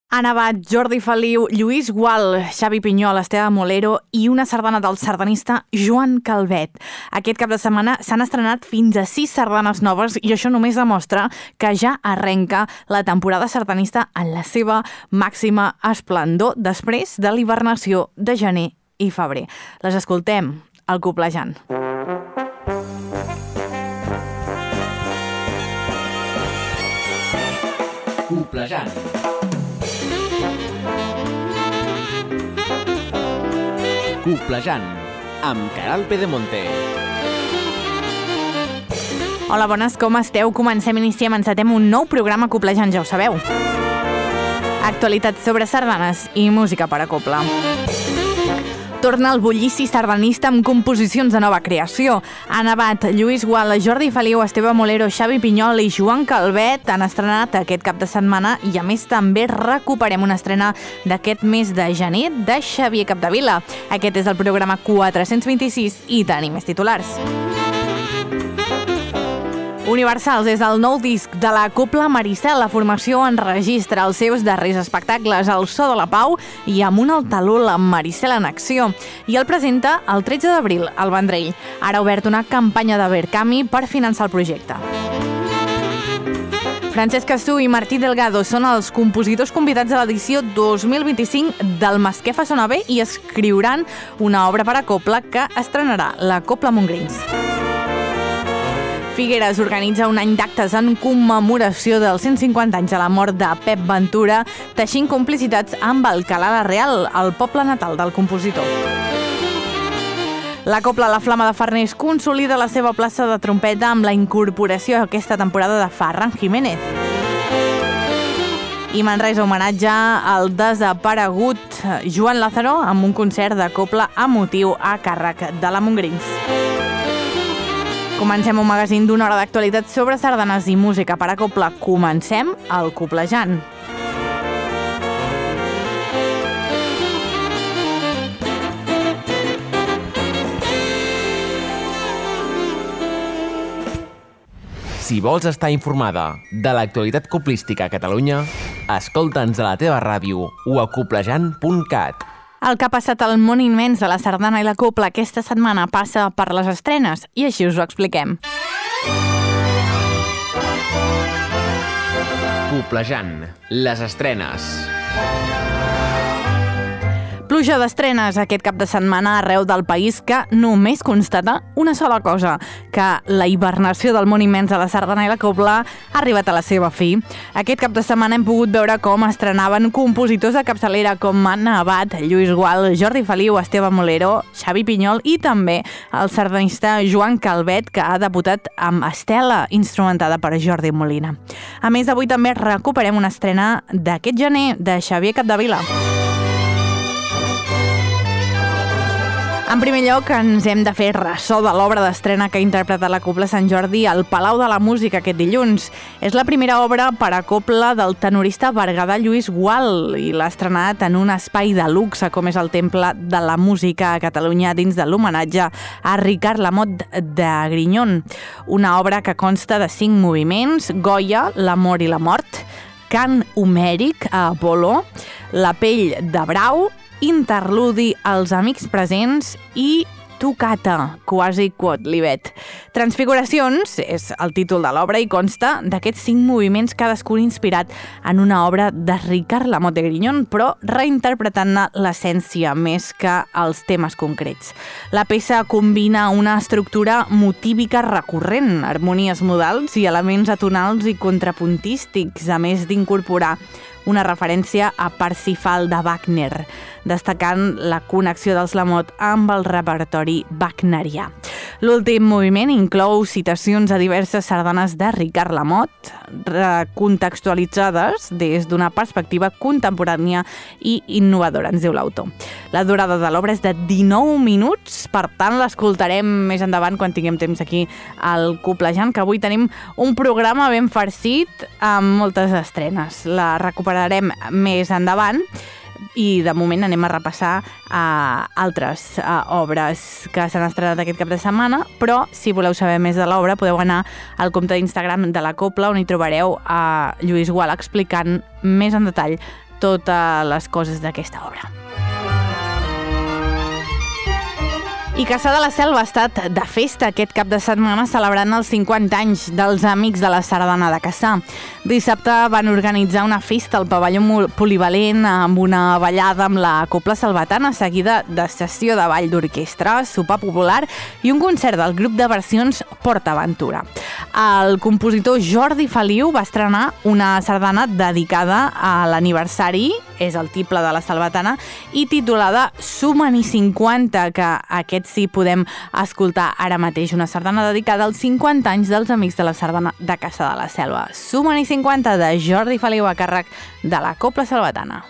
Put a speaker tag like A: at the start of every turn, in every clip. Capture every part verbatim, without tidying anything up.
A: Anna Abad, Jordi Feliu, Lluís Gual, Xavi Pinyol, Esteve Molero i una sardana del sardanista Joan Calvet. Aquest cap de setmana s'han estrenat fins a sis sardanes noves i això només demostra que ja arrenca la temporada sardanista en la seva màxima esplendor després de l'hibernació de gener i febrer. Les escoltem al Coplejant.
B: Coplejant. Coplejant, amb Caral Pedemonte.
A: Hola, bones, com esteu? Comencem, iniciem, encetem un nou programa Coplejant, ja ho sabeu. Actualitats sobre sardanes i música per a copla. Torna el bullici sardanista amb composicions de nova creació. Anna Abad, Lluís Gual, Jordi Feliu, Esteve Molero, Xavi Pinyol i Joan Calvet han estrenat aquest cap de setmana i a més també recuperem una estrena d'aquest mes de gener de Xavier Capdevila. Aquest és el programa quatre-cents vint-i-sis i tenim més titulars. Universals és el nou disc de la Copla Maricel. La formació enregistra els seus darrers espectacles al So de la Pau i amb un altaló la Maricel en acció. I el presenta el tretze d'abril al Vendrell. Ara ha obert una campanya de Verkami per finançar el projecte. Francesc Cassú i Martí Delgado són els compositors convidats a l'edició dos mil vint-i-cinc del Masquefa Sona Bé i escriuran una obra per a copla que estrenarà la Copla Montgrins. Figueres organitza un any d'actes en commemoració dels cent cinquanta anys de la mort de Pep Ventura, teixint complicitats amb Alcalà la Real, el poble natal del compositor. La Copla La Flama de Farners consolida la seva plaça de trompeta amb la incorporació aquesta temporada de Ferran Jiménez. I Manresa homenatge al desaparegut Joan Lázaro amb un concert de copla emotiu a càrrec de la Montgrins. Comencem un magazín d'una hora d'actualitat sobre sardanes i música per a copla. Comencem el Coplejant.
B: Si vols estar informada de l'actualitat coplística a Catalunya, escolta'ns a la teva ràdio o a coplejant punt cat.
A: El que ha passat al món immens de la sardana i la copla aquesta setmana passa per les estrenes i així us ho expliquem.
B: Coplejant, les estrenes.
A: Pluja d'estrenes aquest cap de setmana arreu del país que només constata una sola cosa, que la hibernació del món immens de la sardana i la copla ha arribat a la seva fi. Aquest cap de setmana hem pogut veure com estrenaven compositors de capçalera com Anna Abad, Lluís Gual, Jordi Feliu, Esteve Molero, Xavi Pinyol i també el sardanista Joan Calvet, que ha debutat amb Estela, instrumentada per Jordi Molina. A més, avui també recuperem una estrena d'aquest gener de Xavier Capdevila. En primer lloc, ens hem de fer ressò de l'obra d'estrena que ha interpretat la Copla Sant Jordi al Palau de la Música aquest dilluns. És la primera obra per a copla del tenorista berguedà Lluís Gual i l'ha estrenat en un espai de luxe com és el Temple de la Música a Catalunya dins de l'homenatge a Ricard Lamote de Grignon. Una obra que consta de cinc moviments: Goya, l'amor i la mort, cant homèric a Apol·lo, la pell de brau, interludi als amics presents i Toccata, quasi quod libet. Transfiguracions és el títol de l'obra i consta d'aquests cinc moviments, cadascun inspirat en una obra de Ricard Lamote de Grignon, però reinterpretant-ne l'essència més que els temes concrets. La peça combina una estructura motívica recurrent, harmonies modals i elements atonals i contrapuntístics, a més d'incorporar una referència a Parsifal de Wagner, destacant la connexió dels Lamote amb el repertori wagnerià. L'últim moviment inclou citacions a diverses sardanes de Ricard Lamote, recontextualitzades des d'una perspectiva contemporània i innovadora, ens diu l'autor. La durada de l'obra és de dinou minuts, per tant l'escoltarem més endavant quan tinguem temps aquí al Coplejant, que avui tenim un programa ben farcit amb moltes estrenes. La recuperarem més endavant. i de moment anem a repassar uh, altres uh, obres que s'han estrenat aquest cap de setmana, però si voleu saber més de l'obra podeu anar al compte d'Instagram de la Copla, on hi trobareu a Lluís Gual explicant més en detall totes les coses d'aquesta obra. I Cassà de la Selva ha estat de festa aquest cap de setmana celebrant els cinquanta anys dels Amics de la Sardana de Cassà. Dissabte van organitzar una festa al pavelló polivalent amb una ballada amb la Copla Salvatana, seguida de sessió de ball d'orquestra, sopar popular i un concert del grup de versions PortAventura. El compositor Jordi Feliu va estrenar una sardana dedicada a l'aniversari, és el tiple de la Salvatana, i titulada Suma-n'hi cinquanta, que aquest sí podem escoltar ara mateix, una sardana dedicada als cinquanta anys dels Amics de la Sardana de Cassà de la Selva. Suma-n'hi cinquanta, de Jordi Feliu, a càrrec de la Copla Salvatana.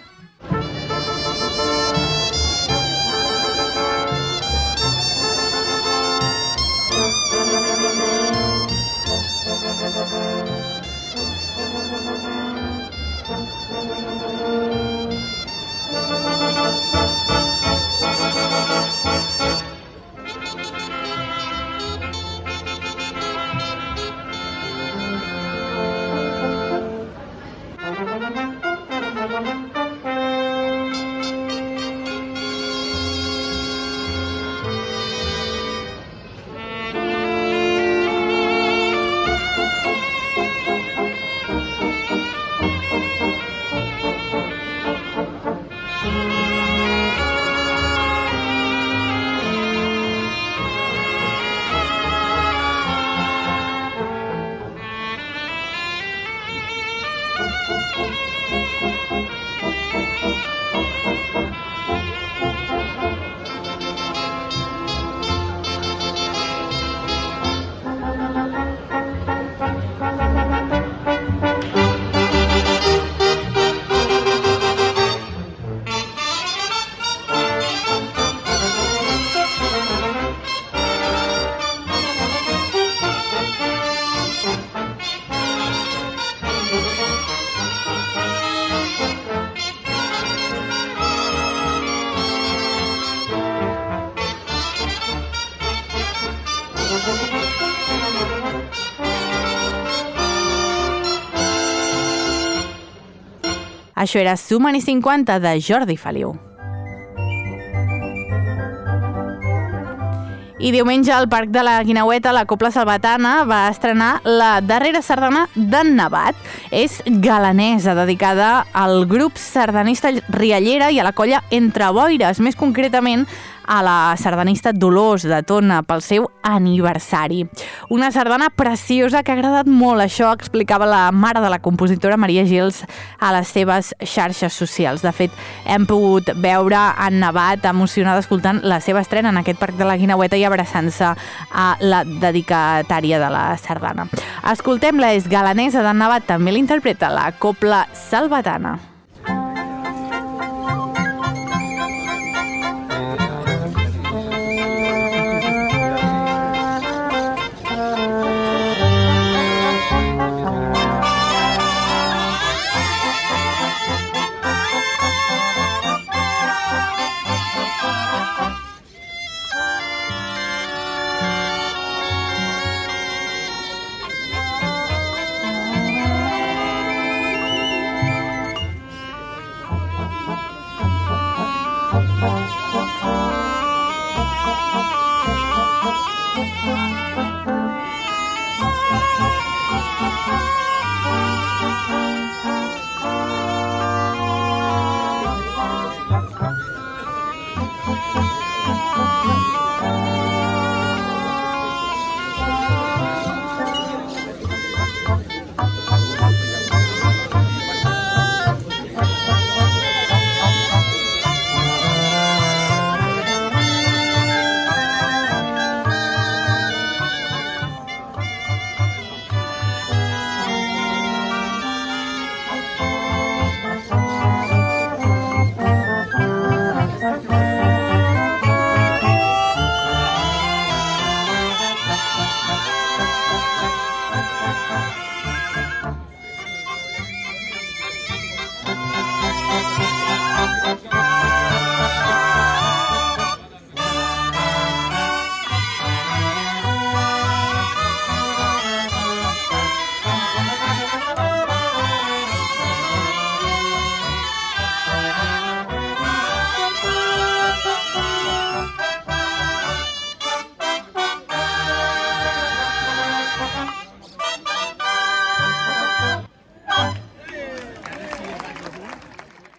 A: Això era Suma-n'hi cinquanta, de Jordi Feliu. I diumenge al Parc de la Guineueta la Copla Salvatana va estrenar la darrera sardana d'en Nevat. És galanesa, dedicada al grup sardanista Riallera i a la colla Entre Boires, més concretament a la sardanista Dolors de Tona pel seu aniversari. Una sardana preciosa que ha agradat molt, això explicava la mare de la compositora, Maria Gils, a les seves xarxes socials. De fet, hem pogut veure en Nevat emocionada escoltant la seva estrena en aquest Parc de la Guineueta i abraçant-se a la dedicatària de la sardana. Escoltem-la, és galanesa d'en Nevat, també l'interpreta la Copla Salvatana.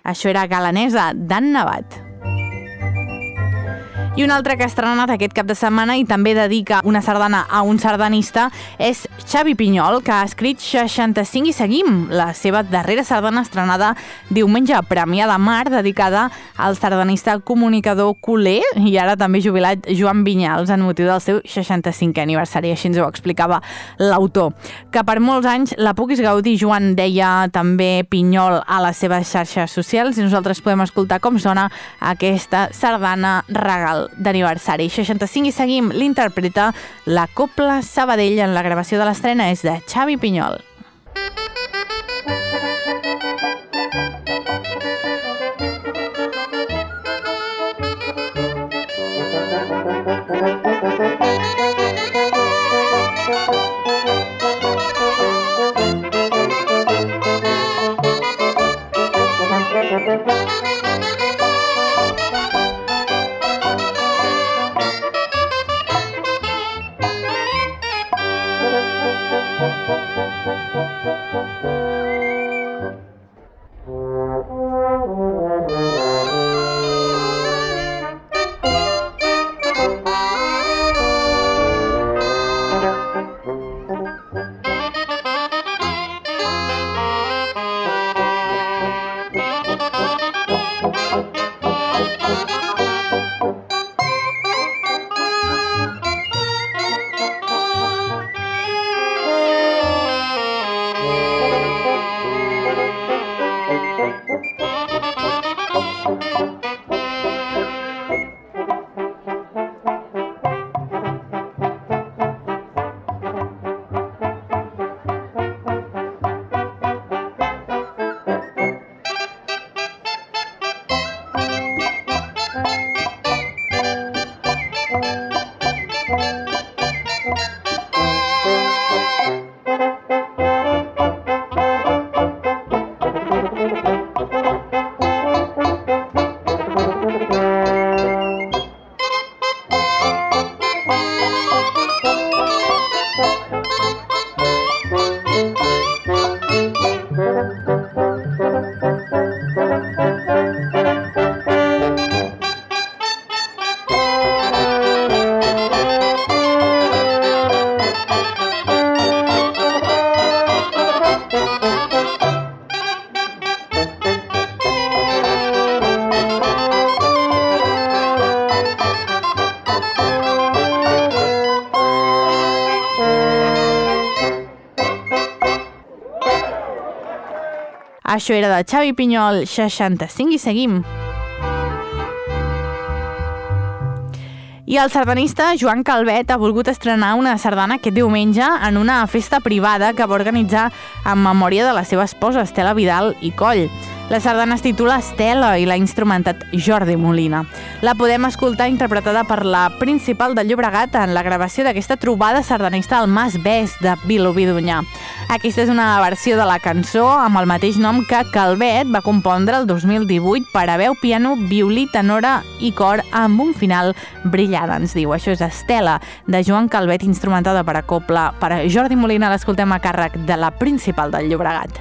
A: Això era Galanesa, d'en Nevat. I un altre que ha estrenat aquest cap de setmana i també dedica una sardana a un sardanista és Xavi Pinyol, que ha escrit seixanta-cinc i seguim, la seva darrera sardana estrenada diumenge a Premià de Mar, dedicada al sardanista comunicador culer i ara també jubilat Joan Vinyals en motiu del seu seixanta-cinquè aniversari, així ens ho explicava l'autor. Que per molts anys la puguis gaudir, Joan, deia també Pinyol a les seves xarxes socials, i nosaltres podem escoltar com sona aquesta sardana regal d'aniversari. seixanta-cinc i seguim, l'interpreta la Cobla Sabadell en la gravació de l'estrena és de Xavi Pinyol. Això era de Xavi Pinyol, seixanta-cinc i seguim. I el sardanista Joan Calvet ha volgut estrenar una sardana aquest diumenge en una festa privada que va organitzar en memòria de la seva esposa, Estela Vidal i Coll. La sardana es titula Estela i l'ha instrumentat Jordi Molina. La podem escoltar interpretada per la Principal de Llobregat en la gravació d'aquesta trobada sardanista al Mas Bes de Vilobí d'Onyar. Aquesta és una versió de la cançó amb el mateix nom que Calvet va compondre el dos mil divuit per a veu, piano, violí, tenora i cor amb un final brillant, ens diu. Això és Estela, de Joan Calvet, instrumentada per a cobla per a Jordi Molina. L'escoltem a càrrec de la Principal del Llobregat.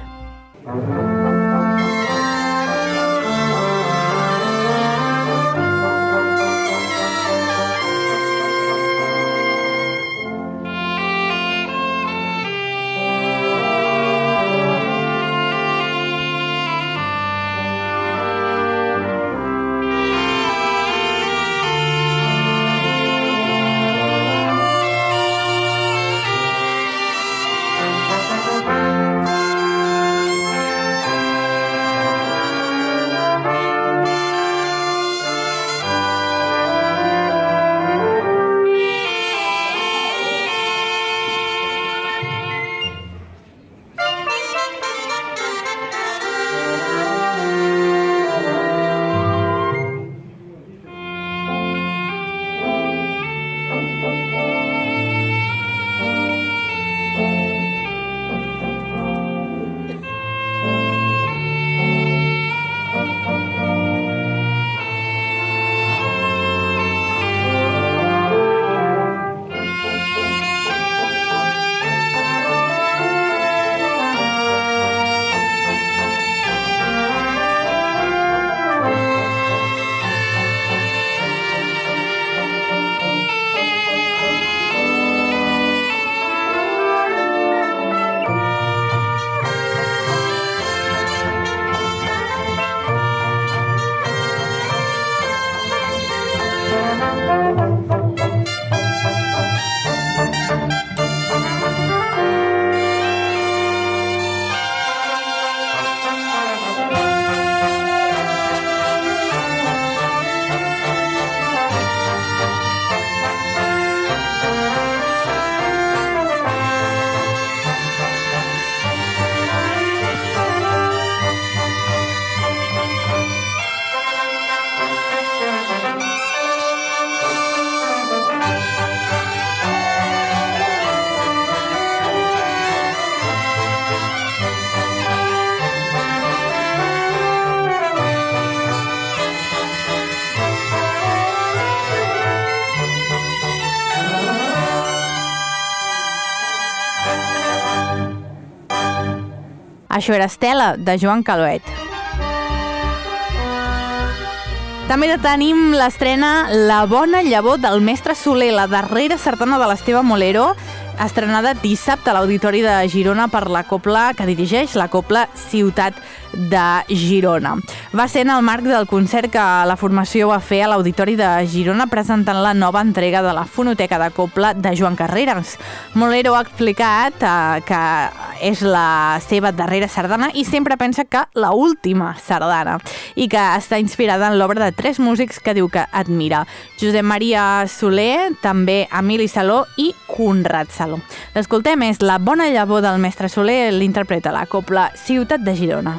A: Això era Estela, de Joan Calvet. També tenim l'estrena La bona llavor del mestre Soler, la darrera sardana de l'Esteve Molero, estrenada dissabte a l'Auditori de Girona per la cobla que dirigeix, la cobla Ciutat de Girona. Va ser en el marc del concert que la formació va fer a l'Auditori de Girona presentant la nova entrega de la fonoteca de cobla de Joan Carreras. Molero ha explicat eh, que és la seva darrera sardana i sempre pensa que la última sardana i que està inspirada en l'obra de tres músics que diu que admira: Josep Maria Soler, també Emili Saló i Conrad Saló. L'escoltem, és La bona llavor del mestre Soler, l'interpreta la cobla Ciutat de Girona.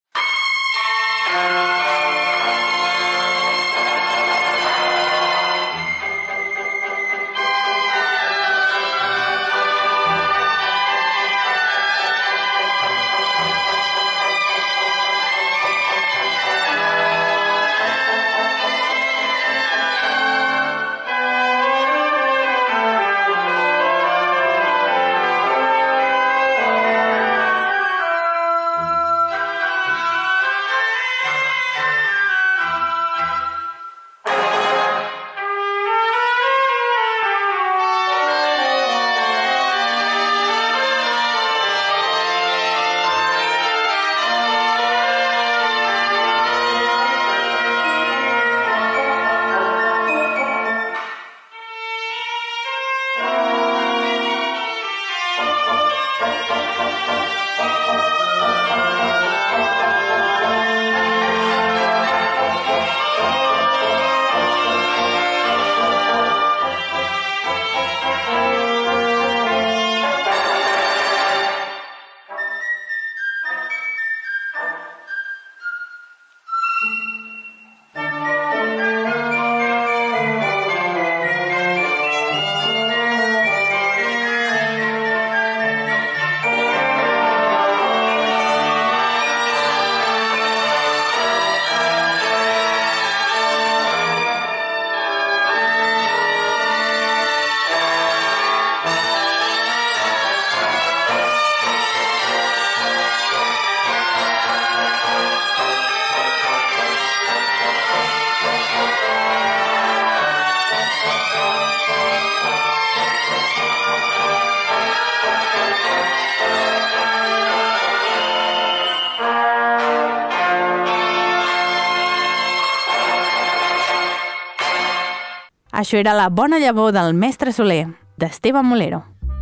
A: Això era La bona llavor del mestre Soler, d'Esteve Molero.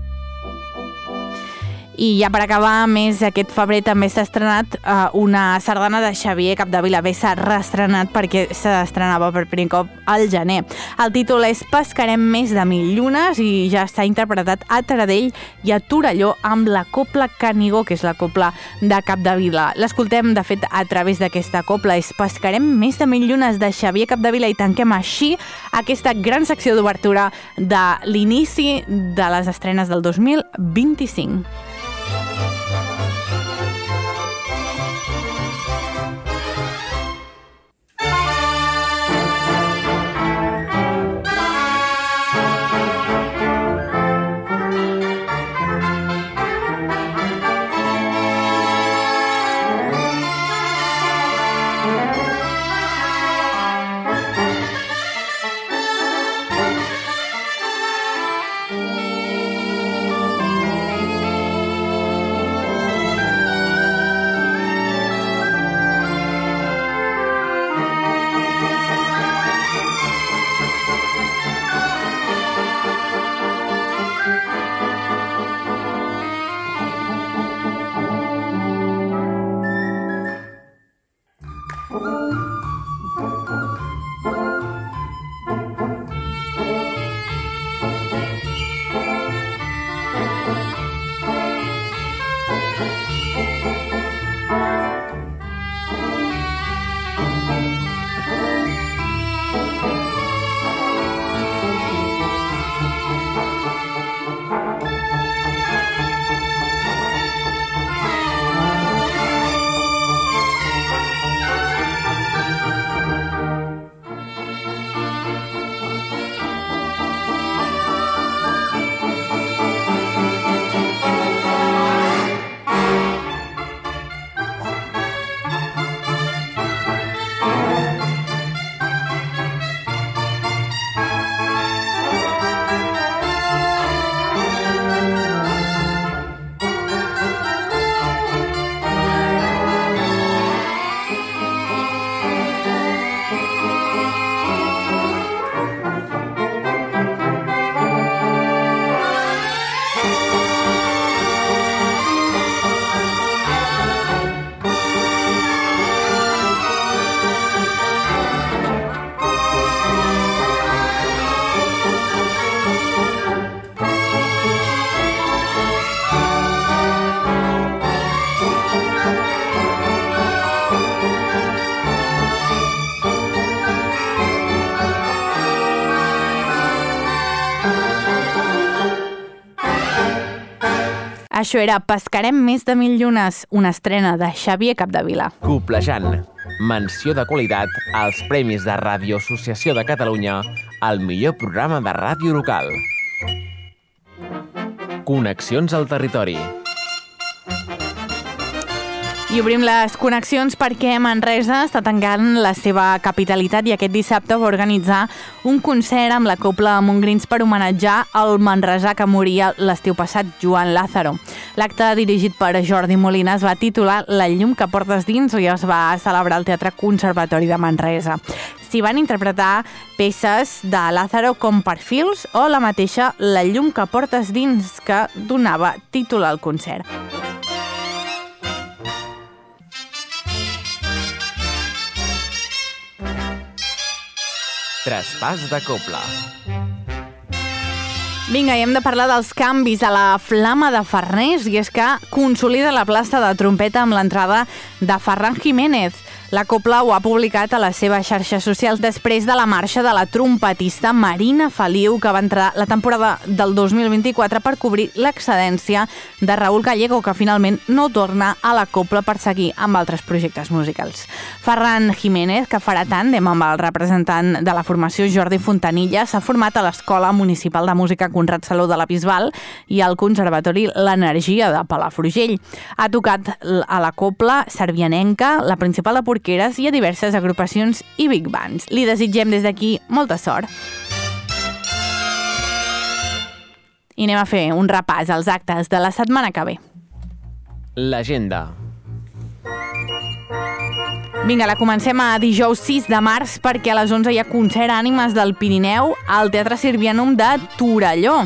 A: I ja per acabar, més aquest febrer també s'ha estrenat uh, una sardana de Xavier Capdevila. Bé, s'ha reestrenat perquè s'estrenava per primer cop al gener. El títol és Pescarem més de mil llunes i ja està interpretat a Taradell i a Torelló amb la cobla Canigó, que és la cobla de Capdevila. L'escoltem, de fet, a través d'aquesta cobla. És Pescarem més de mil llunes de Xavier Capdevila i tanquem així aquesta gran secció d'obertura de l'inici de les estrenes del dos mil vint-i-cinc. Això era Pescarem més de mil llunes, una estrena de Xavier Capdevila.
B: Coplejant, menció de qualitat als Premis de Ràdio Associació de Catalunya al millor programa de ràdio local. Connexions al territori.
A: I obrim les connexions perquè Manresa està tancant la seva capitalitat i aquest dissabte va organitzar un concert amb la Cobla Montgrins per homenatjar el manresà que moria l'estiu passat, Joan Lázaro. L'acte, dirigit per Jordi Molina, es va titular La llum que portes dins i es va celebrar al Teatre Conservatori de Manresa. S'hi van interpretar peces de Lázaro com Perfils o la mateixa La llum que portes dins, que donava títol al concert.
B: Traspàs de Cobla.
A: Vinga, i hem de parlar dels canvis a la Flama de Farners, i és que consolida la plaça de trompeta amb l'entrada de Ferran Jiménez. La Cobla ho ha publicat a les seves xarxes socials després de la marxa de la trompetista Marina Feliu, que va entrar la temporada del dos mil vint-i-quatre per cobrir l'excedència de Raúl Gallego, que finalment no torna a la Cobla per seguir amb altres projectes musicals. Ferran Jiménez, que farà tàndem amb el representant de la formació Jordi Fontanilla, s'ha format a l'Escola Municipal de Música Conrad Saló de la Bisbal i al Conservatori L'Energia de Palafrugell. Ha tocat a la Cobla Servianenca, la Principal de Porqueres i a diverses agrupacions i big bands. Li desitgem des d'aquí molta sort. I anem a fer un repàs als actes de la setmana que ve.
B: L'agenda.
A: Vinga, la comencem a dijous sis de març perquè a les onze hi ha concert Ànimes del Pirineu al Teatre Sirvianum de Torelló.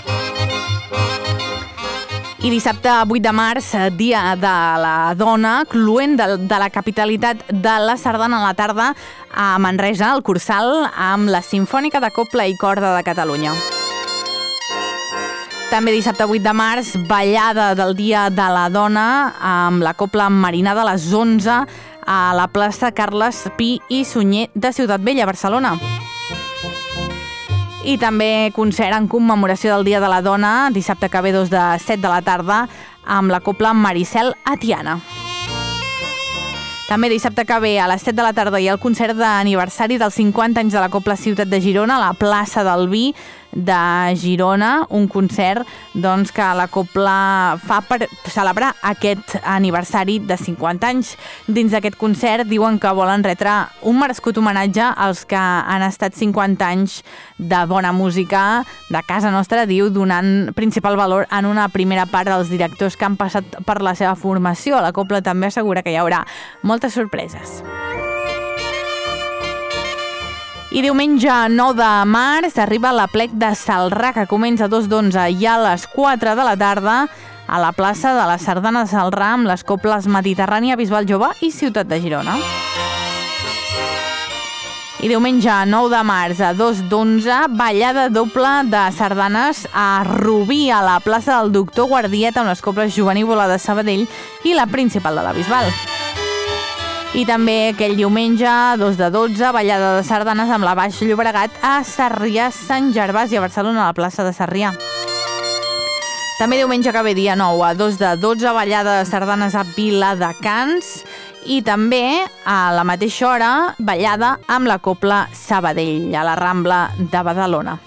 A: I dissabte vuit de març, dia de la dona, cluent de, de la capitalitat de la sardana a la tarda a Manresa, al Cursal, amb la Simfònica de Cobla i Corda de Catalunya. També dissabte vuit de març, ballada del dia de la dona amb la Cobla Marinada a les onze a la plaça Carles Pi i Sunyer de Ciutat Vella, Barcelona. I també concert en commemoració del Dia de la Dona, dissabte que ve dos de set de la tarda, amb la Cobla Maricel a Tiana. També dissabte que ve a les set de la tarda hi ha el concert d'aniversari dels cinquanta anys de la Cobla Ciutat de Girona a la plaça del Vi de Girona, un concert doncs, que la Cobla fa per celebrar aquest aniversari de cinquanta anys. Dins d'aquest concert diuen que volen retre un merescut homenatge als que han estat cinquanta anys de bona música de casa nostra, diu, donant principal valor en una primera part dels directors que han passat per la seva formació. La Cobla també assegura que hi haurà moltes sorpreses. I diumenge nou de març arriba l'Aplec de Celrà, que comença a dos d'onze i a les quatre de la tarda a la plaça de la Sardana de Celrà amb les Cobles Mediterrània, Bisbal Jove i Ciutat de Girona. I diumenge nou de març a dos d'onze, ballada doble de sardanes a Rubí, a la plaça del Doctor Guardiet amb les Cobles Jovenívola de Sabadell i la Principal de la Bisbal. I també aquell diumenge, dos de dotze, ballada de sardanes amb la Baix Llobregat a Sarrià, Sant Gervasi, a Barcelona, a la plaça de Sarrià. També diumenge que ve dia nou, a dos de dotze, ballada de sardanes a Viladecans i també a la mateixa hora, ballada amb la Cobla Sabadell, a la Rambla de Badalona.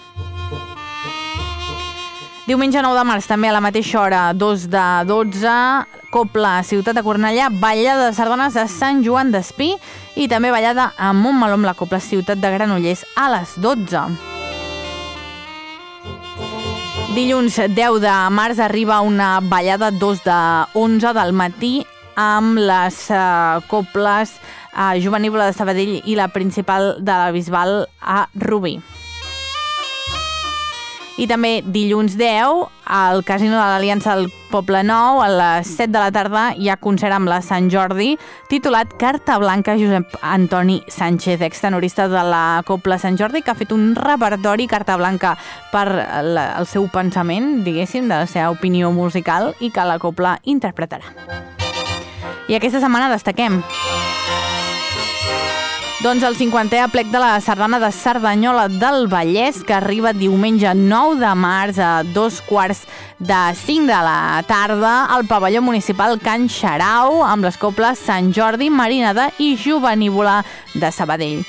A: Diumenge nou de març, també a la mateixa hora, dos de dotze, Cobla Ciutat de Cornellà, ballada de sardanes a Sant Joan d'Espí i també ballada a Montmeló amb la Cobla Ciutat de Granollers a les dotze. Dilluns deu de març arriba una ballada dos de onze del matí amb les uh, Cobles uh, Jovenívola de Sabadell i la Principal de la Bisbal a Rubí. I també dilluns deu, al Casino de l'Aliança del Poble Nou, a les set de la tarda, hi ha concert amb la Sant Jordi, titulat Carta Blanca, Josep Antoni Sánchez, extenorista de la Cobla Sant Jordi, que ha fet un repertori Carta Blanca per la, el seu pensament, diguéssim, de la seva opinió musical, i que la Cobla interpretarà. I aquesta setmana destaquem Doncs el cinquantè aplec de la sardana de Cerdanyola del Vallès, que arriba diumenge nou de març a dos quarts de cinc de la tarda al pavelló municipal Can Xarau, amb les coples Sant Jordi, Marinada i Jovenívola de Sabadell.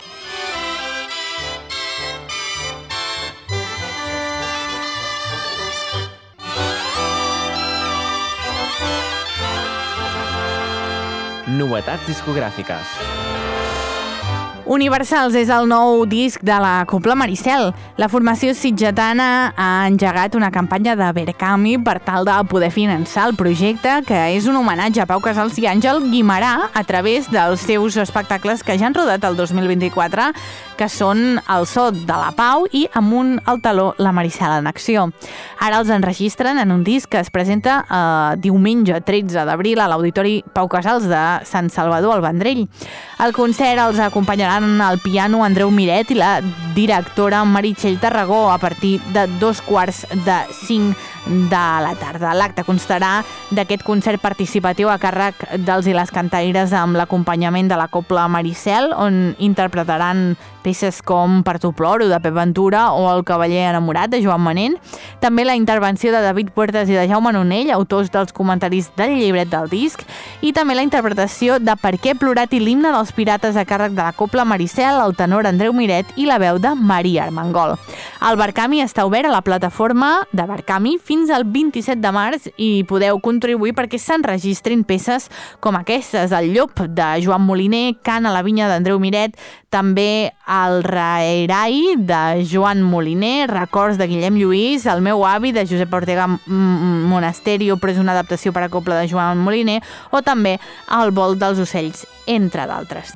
B: Novetats discogràfiques.
A: Universals és el nou disc de la Cobla Maricel. La formació sitgetana ha engegat una campanya de Verkami per tal de poder finançar el projecte, que és un homenatge a Pau Casals i Àngel Guimerà a través dels seus espectacles que ja han rodat el dos mil vint-i-quatre, que són El so de la Pau i Amunt al taló, la Maricel en acció. Ara els enregistren en un disc que es presenta eh, diumenge tretze d'abril a l'Auditori Pau Casals de Sant Salvador al Vendrell. Al concert els acompanyaran al piano Andreu Miret i la directora Meritxell Tarragó a partir de dos quarts de cinc de la tarda. L'acte constarà d'aquest concert participatiu a càrrec dels i les cantaires amb l'acompanyament de la Cobla Maricel, on interpretaran peces com Per tu ploro, de Pep Ventura, o El cavaller enamorat, de Joan Manent. També la intervenció de David Puertas i de Jaume Nonell, autors dels comentaris del llibret del disc, i també la interpretació de Per què he plorat i l'himne dels pirates a càrrec de la Cobla Maricel, el tenor Andreu Miret i la veu de Maria Armengol. El Verkami està obert a la plataforma de Verkami fins al vint-i-set de març i podeu contribuir perquè s'enregistrin peces com aquestes: El llop, de Joan Moliner, Cant a la vinya, d'Andreu Miret, també El Raerai, de Joan Moliner, Records, de Guillem Lluís, El meu avi, de Josep Ortega Monasterio, però és una adaptació per a cobla de Joan Moliner, o també El vol dels ocells, entre d'altres.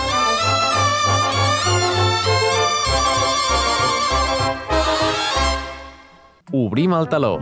B: Obrim el teló.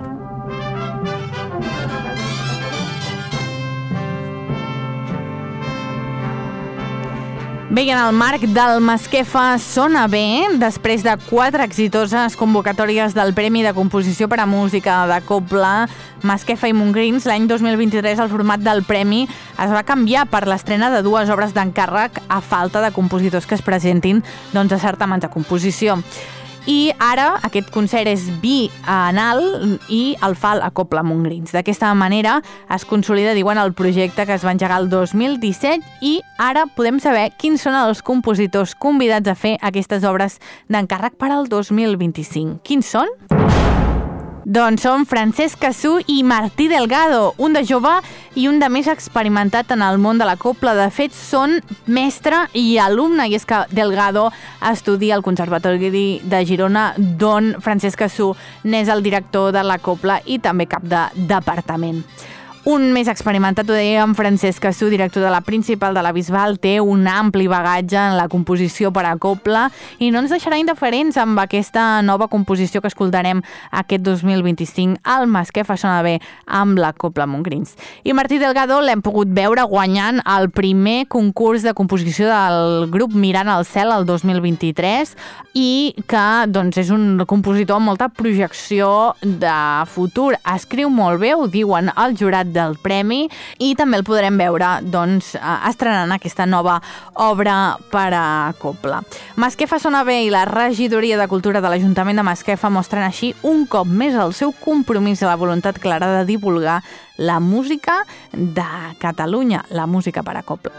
A: Bé, i en el marc del Masquefa Sona Bé, després de quatre exitoses convocatòries del Premi de Composició per a Música de Cobla Masquefa i Montgrins, l'any dos mil vint-i-tres el format del premi es va canviar per l'estrena de dues obres d'encàrrec a falta de compositors que es presentin doncs, a certaments de composició. I ara aquest concert és bienal i el fa la Cobla Montgrins. D'aquesta manera es consolida, diuen, el projecte que es va engegar el dos mil disset i ara podem saber quins són els compositors convidats a fer aquestes obres d'encàrrec per al dos mil vint-i-cinc. Quins són? Doncs són Francesc Cassú i Martí Delgado, un de jove i un de més experimentat en el món de la cobla. De fet, són mestre i alumne, i és que Delgado estudia al Conservatori de Girona, d'on Francesc Cassú n'és el director de la cobla i també cap de departament. Un més experimentat, ho dèiem, Francesc Cassú, director de la Principal de la Bisbal, té un ampli bagatge en la composició per a cobla i no ens deixarà indiferents amb aquesta nova composició que escoltarem aquest dos mil vint-i-cinc al Masquefa Sona Bé amb la Cobla Montgrins. I Martí Delgado l'hem pogut veure guanyant el primer concurs de composició del grup Mirant al Cel el dos mil vint-i-tres i que doncs, és un compositor amb molta projecció de futur. Escriu molt bé, ho diuen el jurat del premi, i també el podrem veure doncs, estrenant aquesta nova obra per a cobla. Masquefa Sona Bé i la Regidoria de Cultura de l'Ajuntament de Masquefa mostren així un cop més el seu compromís i la voluntat clara de divulgar la música de Catalunya, la música per a cobla.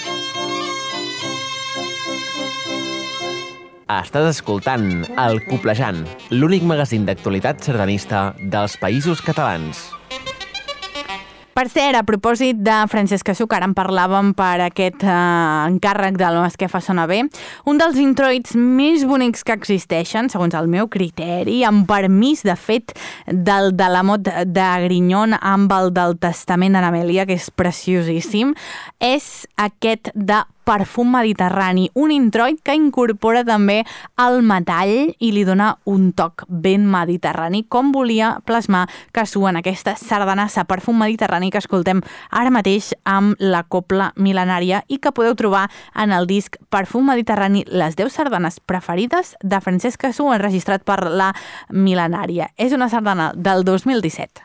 B: Estàs escoltant El Coblejant, l'únic magazín d'actualitat sardanista dels Països Catalans.
A: Per cert, a propòsit de Francesc Cassú, que ara en parlàvem per aquest eh, encàrrec del Masquefa Sona Bé, un dels introits més bonics que existeixen, segons el meu criteri, amb permís, de fet, del de la Mot de Grinyon amb el del Testament d'Anamèlia, que és preciosíssim, és aquest de Perfum Mediterrani, un introit que incorpora també el metall i li dona un toc ben mediterrani, com volia plasmar Cassú en aquesta sardanassa Perfum Mediterrani que escoltem ara mateix amb la cobla mil·lenària i que podeu trobar en el disc Perfum Mediterrani, les deu sardanes preferides de Francesc Cassú, enregistrat per la Mil·lenària. És una sardana del dos mil disset.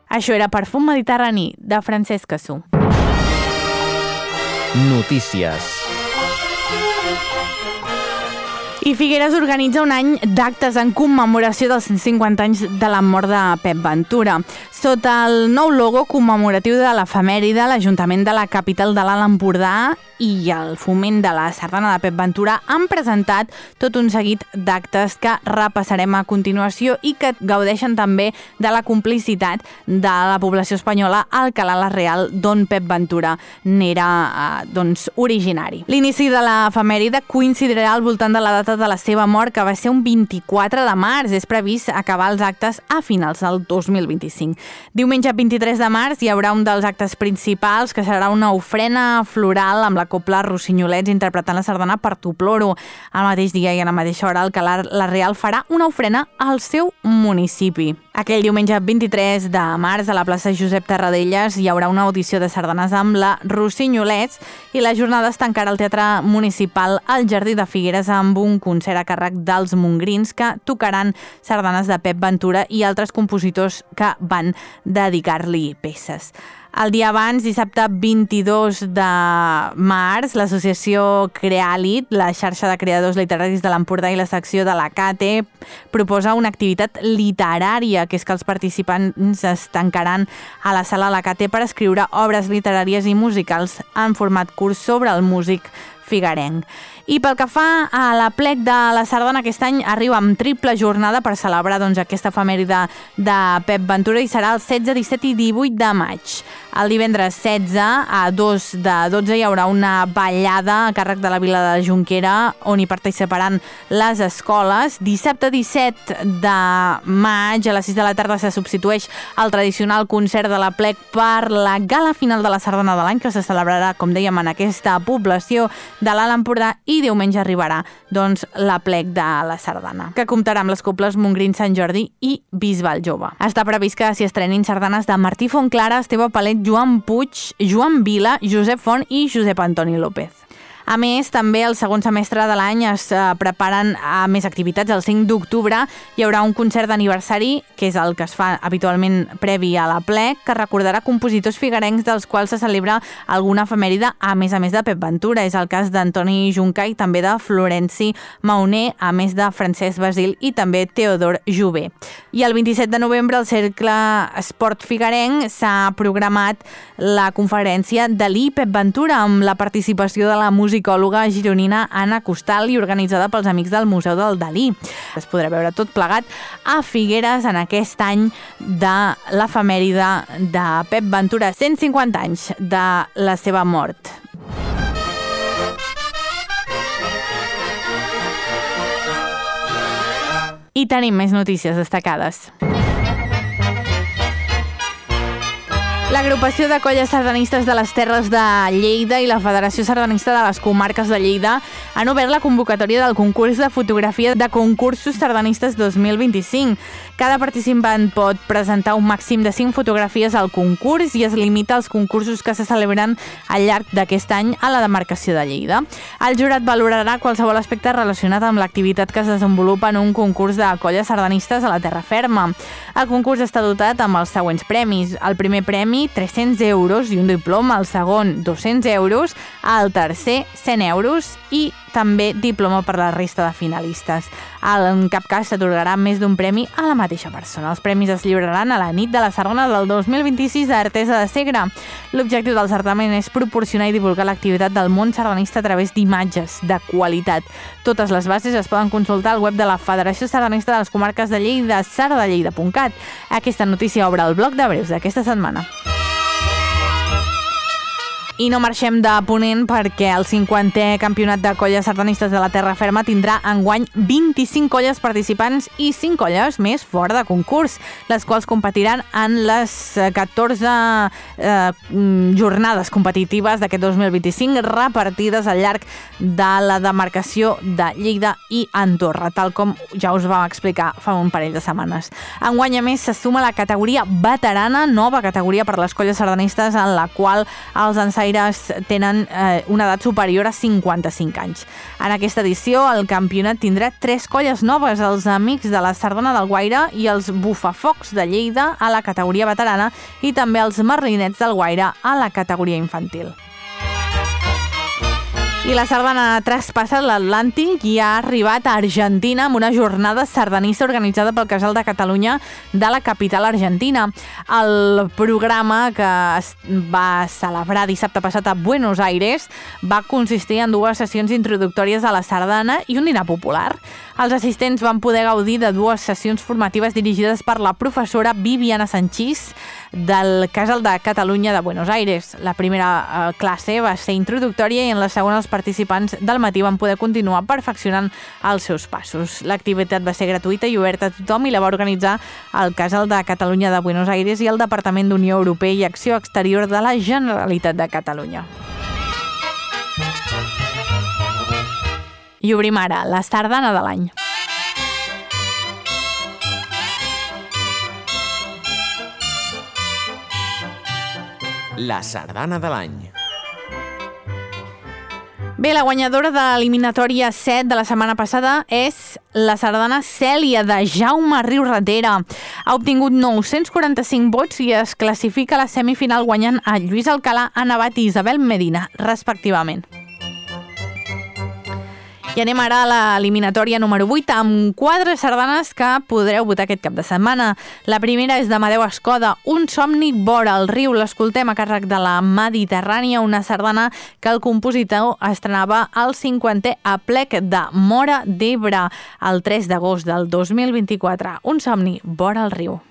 A: Això era Perfum Mediterrani, de Francesc Cassú.
B: Notícies.
A: I Figueres organitza un any d'actes en commemoració dels cent cinquanta anys de la mort de Pep Ventura. Sota el nou logo commemoratiu de l'efemèride, l'Ajuntament de la capital de l'Alt Empordà i el Foment de la Sardana de Pep Ventura han presentat tot un seguit d'actes que repassarem a continuació i que gaudeixen també de la complicitat de la població espanyola al Calar la Real, d'on Pep Ventura n'era eh, doncs, originari. L'inici de l'efemèride coincidirà al voltant de la data de la seva mort, que va ser un vint-i-quatre de març. És previst acabar els actes a finals del dos mil vint-i-cinc. Diumenge vint-i-tres de març hi haurà un dels actes principals, que serà una ofrena floral amb la copla Rossinyolets interpretant la sardana Per tu ploro. Al mateix dia i a la mateixa hora, el Calar la Real farà una ofrena al seu municipi. Aquell diumenge vint-i-tres de març a la plaça Josep Tarradellas hi haurà una audició de sardanes amb la Rossinyolets i la jornada es tancarà al Teatre Municipal al Jardí de Figueres amb un concert a càrrec dels Mongrins que tocaran sardanes de Pep Ventura i altres compositors que van dedicar-li peces. El dia abans, dissabte vint-i-dos de març, l'associació Crealit, la xarxa de creadors literaris de l'Empordà i la secció de la CATE, proposa una activitat literària, que és que els participants es tancaran a la sala de la CATE per escriure obres literàries i musicals en format curs sobre el músic figuerenc. I pel que fa a l'Aplec de la Sardana, aquest any arriba amb triple jornada per celebrar doncs, aquesta efemèride de Pep Ventura i serà el setze, disset i divuit de maig. El divendres setze a dos de dotze hi haurà una ballada a càrrec de la Vila de Jonquera on hi participaran les escoles. Dissabte disset de maig a les sis de la tarda se substitueix el tradicional concert de l'Aplec per la gala final de la Sardana de l'any que se celebrarà, com dèiem, en aquesta població de l'Alt Empordà i diumenge arribarà doncs, l'Aplec de la Sardana, que comptarà amb les coples Montgrins, Sant Jordi i Bisbal Jove. Està previst que s'hi estrenin sardanes de Martí Fontclara, Esteve Palet, Joan Puig, Joan Vila, Josep Font i Josep Antoni López. A més, també el segon semestre de l'any es preparen a més activitats. El cinc d'octubre hi haurà un concert d'aniversari, que és el que es fa habitualment previ a l'Aplec, que recordarà compositors figuerencs dels quals se celebra alguna efemèride, a més a més de Pep Ventura. És el cas d'Antoni Juncà i també de Florenci Mauner, a més de Francesc Basil i també Teodor Jové. I el vint-i-set de novembre al Cercle Esport Figuerenc s'ha programat la conferència Dalí Pep Ventura amb la participació de la musicòloga gironina Anna Costal i organitzada pels amics del Museu del Dalí. Es podrà veure tot plegat a Figueres en aquest any de l'efemèride de Pep Ventura, cent cinquanta anys de la seva mort. I tenim més notícies destacades. L'agrupació de colles sardanistes de les Terres de Lleida i la Federació Sardanista de les Comarques de Lleida han obert la convocatòria del concurs de fotografia de concursos sardanistes dos mil vint-i-cinc. Cada participant pot presentar un màxim de cinc fotografies al concurs i es limita als concursos que se celebren al llarg d'aquest any a la demarcació de Lleida. El jurat valorarà qualsevol aspecte relacionat amb l'activitat que es desenvolupa en un concurs de colles sardanistes a la terra ferma. El concurs està dotat amb els següents premis. El primer premi, tres-cents euros i un diploma, el segon, dos-cents euros, el tercer, cent euros i també diploma per la resta de finalistes. En cap cas s'atorgarà més d'un premi a la mateixa persona. Els premis es lliuraran a la nit de la Sardana del dos mil vint-i-sis a Artesa de Segre. L'objectiu del certamen és proporcionar i divulgar l'activitat del món sardanista a través d'imatges de qualitat. Totes les bases es poden consultar al web de la Federació Sardanista de les Comarques de Lleida, sardalleida punt cat. Aquesta notícia obre el bloc de breus d'aquesta setmana. I no marxem de Ponent perquè el cinquantè Campionat de Colles Sardanistes de la Terra Ferma tindrà enguany vint-i-cinc colles participants i cinc colles més fora de concurs, les quals competiran en les catorze eh, jornades competitives d'aquest dos mil vint-i-cinc repartides al llarg de la demarcació de Lleida i Andorra, tal com ja us vam explicar fa un parell de setmanes. Enguany, a més, se suma la categoria veterana, nova categoria per les colles sardanistes en la qual els ensaïs guaires tenen eh, una edat superior a cinquanta-cinc anys. En aquesta edició, el campionat tindrà tres colles noves, els Amics de la Sardana del Guaire i els Bufafocs de Lleida a la categoria veterana i també els Merlinets del Guaire a la categoria infantil. I la sardana ha traspassat l'Atlàntic i ha arribat a Argentina amb una jornada sardanista organitzada pel Casal de Catalunya de la capital argentina. El programa que es va celebrar dissabte passat a Buenos Aires va consistir en dues sessions introductòries a la sardana i un dinar popular. Els assistents van poder gaudir de dues sessions formatives dirigides per la professora Viviana Sanchís del Casal de Catalunya de Buenos Aires. La primera classe va ser introductòria i en la segona els participants del matí van poder continuar perfeccionant els seus passos. L'activitat va ser gratuïta i oberta a tothom i la va organitzar el Casal de Catalunya de Buenos Aires i el Departament d'Unió Europea i Acció Exterior de la Generalitat de Catalunya. I obrim ara la sardana de l'any.
B: La sardana de l'any.
A: Bé, la guanyadora de l'eliminatòria set de la setmana passada és la sardana Cèlia, de Jaume Riu-Ratera. Ha obtingut nou-cents quaranta-cinc vots i es classifica a la semifinal guanyant a Lluís Alcalà, Anna Bat i Isabel Medina, respectivament. I anem ara a l'eliminatòria número vuit amb quatre sardanes que podreu votar aquest cap de setmana. La primera és d'Amadeu Escoda, Un somni vora el riu. L'escoltem a càrrec de la Mediterrània, una sardana que el compositor estrenava el cinquantè aplec de Móra d'Ebre el tres d'agost del dos mil vint-i-quatre. Un somni vora el riu.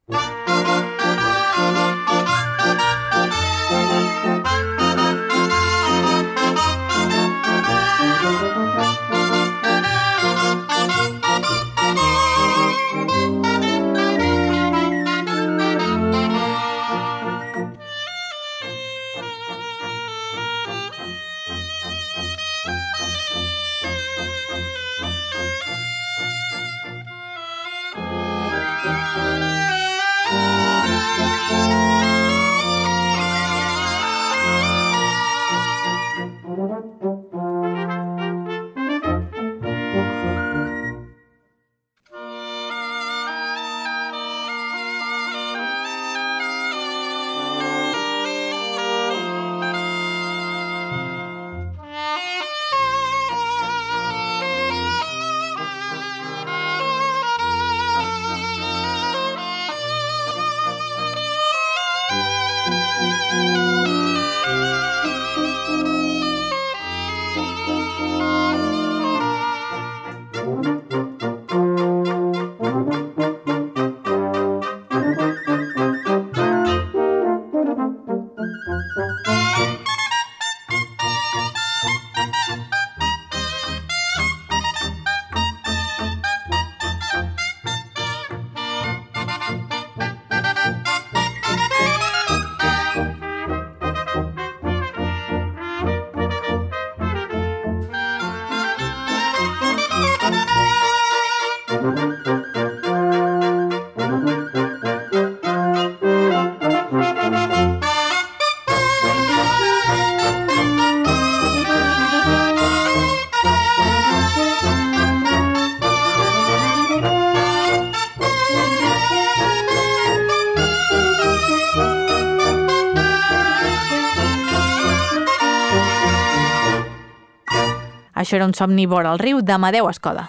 A: Això era Un somni vora el riu, d'Amadeu Escoda.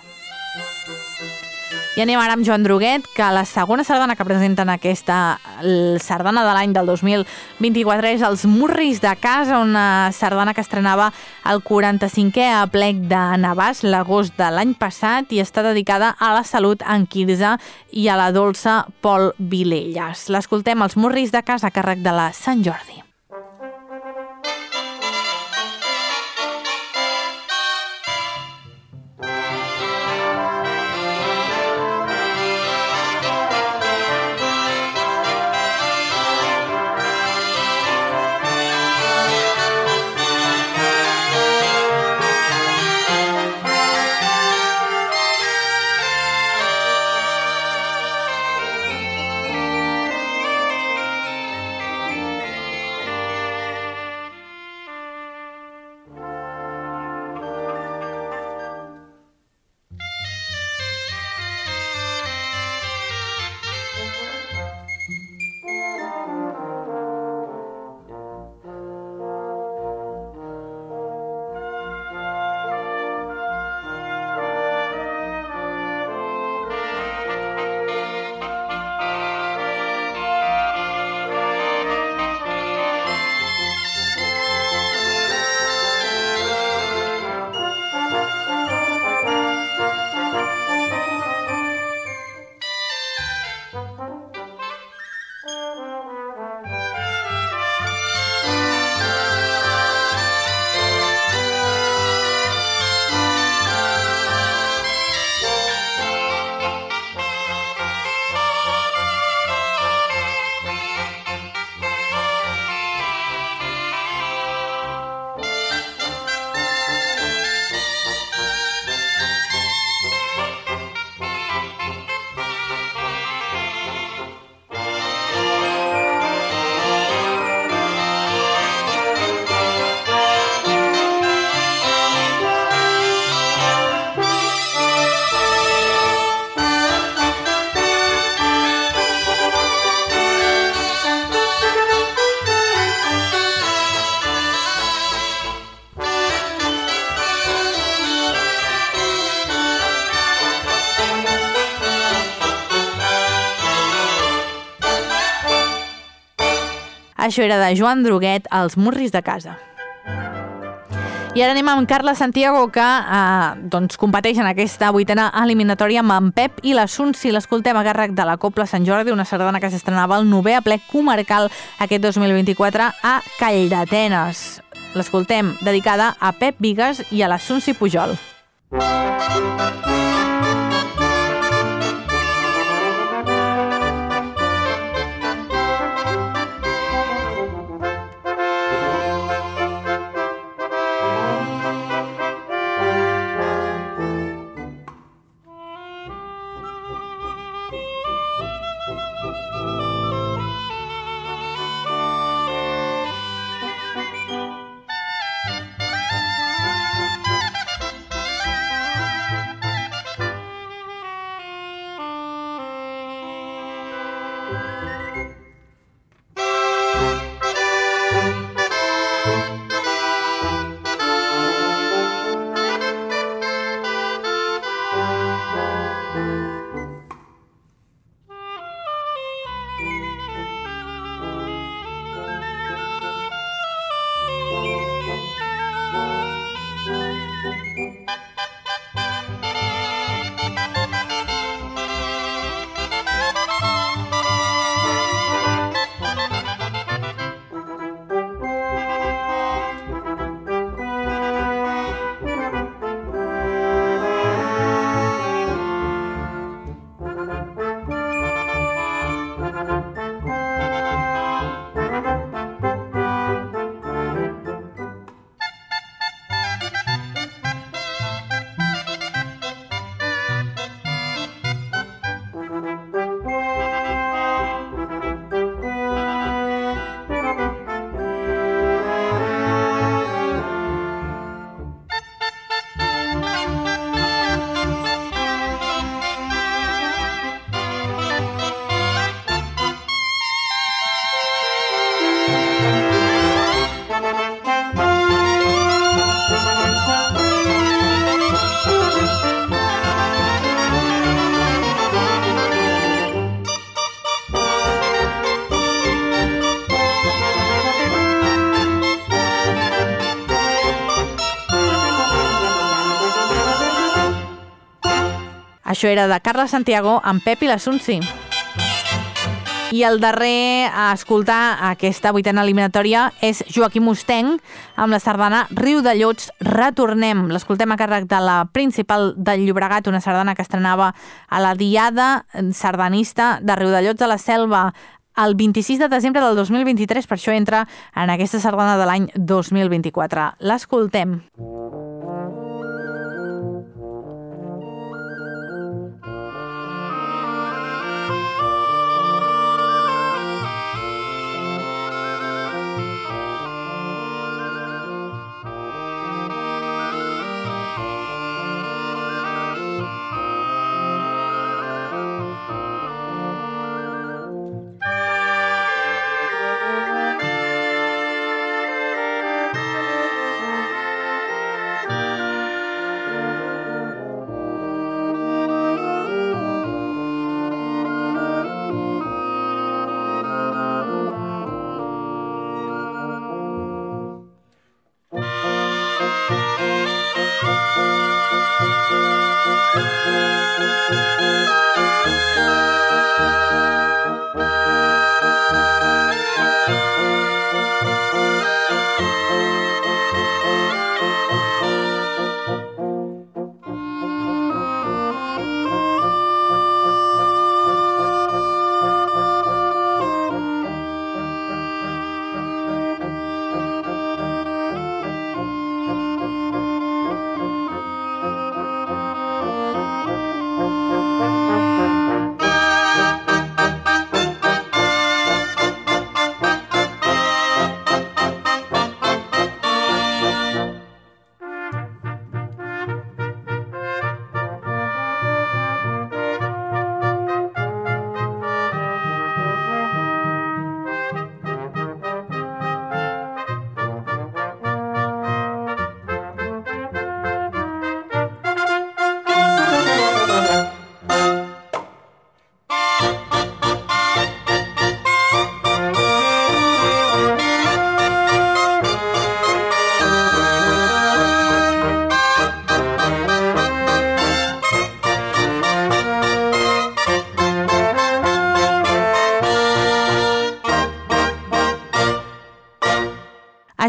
A: I anem ara amb Joan Droguet, que la segona sardana que presenten aquesta sardana de l'any del dos mil vint-i-quatre és Els Murris de Casa, una sardana que estrenava el quaranta-cinquè aplec de Navàs l'agost de l'any passat i està dedicada a la salut en Quirze i a la dolça Pol Vilelles. L'escoltem, Els Murris de Casa, a càrrec de la Sant Jordi. Això era de Joan Droguet, Els murris de casa. I ara anem amb Carla Santiago, que eh, doncs competeix en aquesta vuitena eliminatòria amb en Pep i la Sunsi. L'escoltem a càrrec de la Cobla Sant Jordi, una sardana que s'estrenava el novè aplec comarcal aquest dos mil vint-i-quatre a Calldetenes. L'escoltem dedicada a Pep Vigues i a la Sunsi Pujol. Això era de Carla Santiago amb Pep i la Sunsi. I el darrer a escoltar aquesta vuitena eliminatòria és Joaquim Mustenc amb la sardana Riu de Llots, Retornem. L'escoltem a càrrec de la Principal del Llobregat, una sardana que estrenava a la Diada Sardanista de Riu de Llots de la Selva el vint-i-sis de desembre del dos mil vint-i-tres, per això entra en aquesta sardana de l'any dos mil vint-i-quatre. L'escoltem.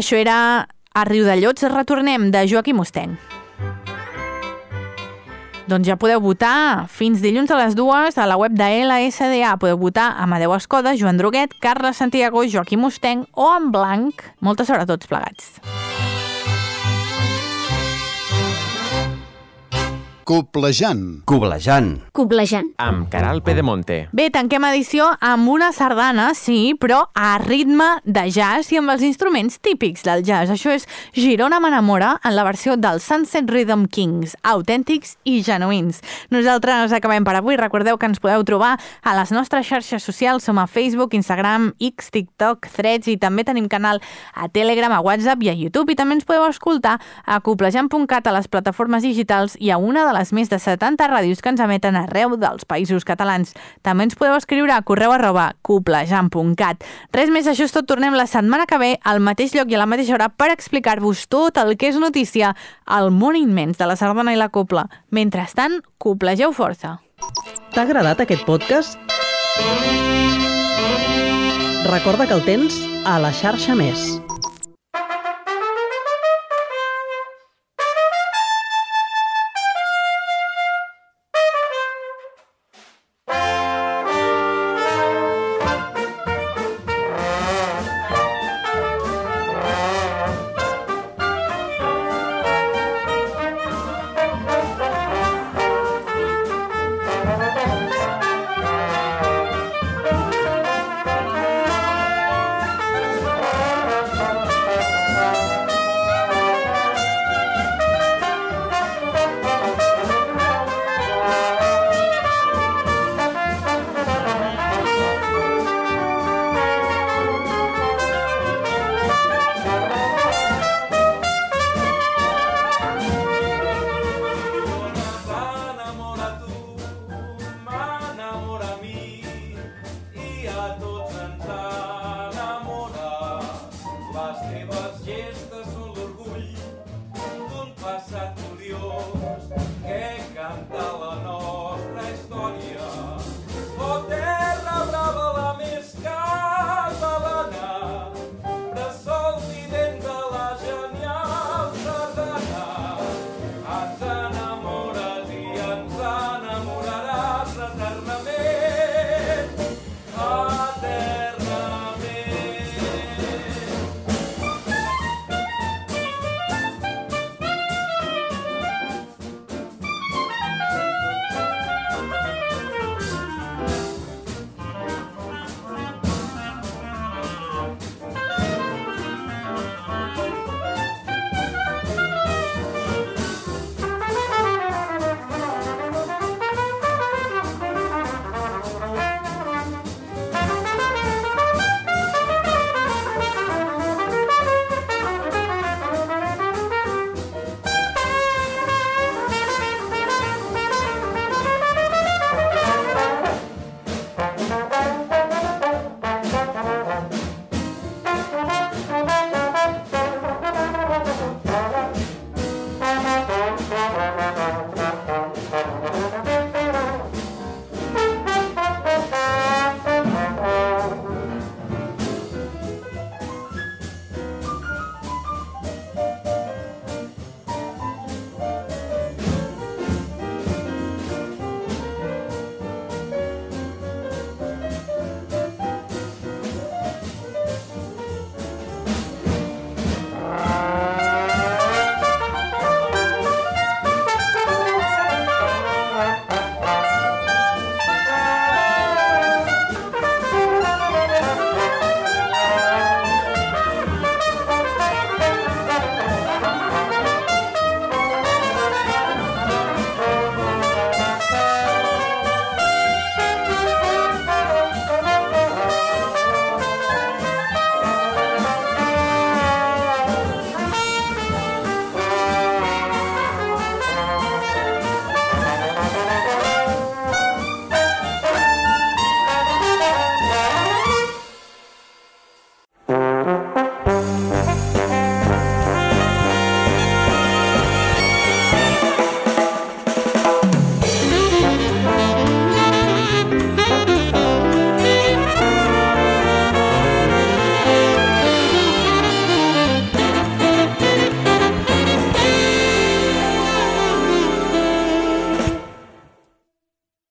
A: Això era A Riudellots retornem, de Joaquim Musteny. Doncs ja podeu votar fins dilluns a les dues a la web de L S D A. Podeu votar Amadeu Escoda, Joan Droguet, Carles Santiago, Joaquim Musteny o en blanc. Molta sort a tots plegats.
C: Coblejant.
D: Coblejant.
E: Coblejant.
B: Amb Caral Pedemonte.
A: Bé, tanquem edició amb una sardana, sí, però a ritme de jazz i amb els instruments típics del jazz. Això és Girona m'enamora en la versió dels Sunset Rhythm Kings, autèntics i genuïns. Nosaltres acabem per avui. Recordeu que ens podeu trobar a les nostres xarxes socials. Som a Facebook, Instagram, X, TikTok, Threads i també tenim canal a Telegram, a WhatsApp i a YouTube. I també ens podeu escoltar a coblejant punt cat a les plataformes digitals i a una de les més de setanta ràdios que ens emeten arreu dels països catalans. També ens podeu escriure a correu arroba coblejant punt cat. Res més, això és tot. Tornem la setmana que ve al mateix lloc i a la mateixa hora per explicar-vos tot el que és notícia al món immens de la sardana i la cobla. Mentrestant, coblegeu força.
F: T'ha agradat aquest podcast? Recorda que el tens a la xarxa Més.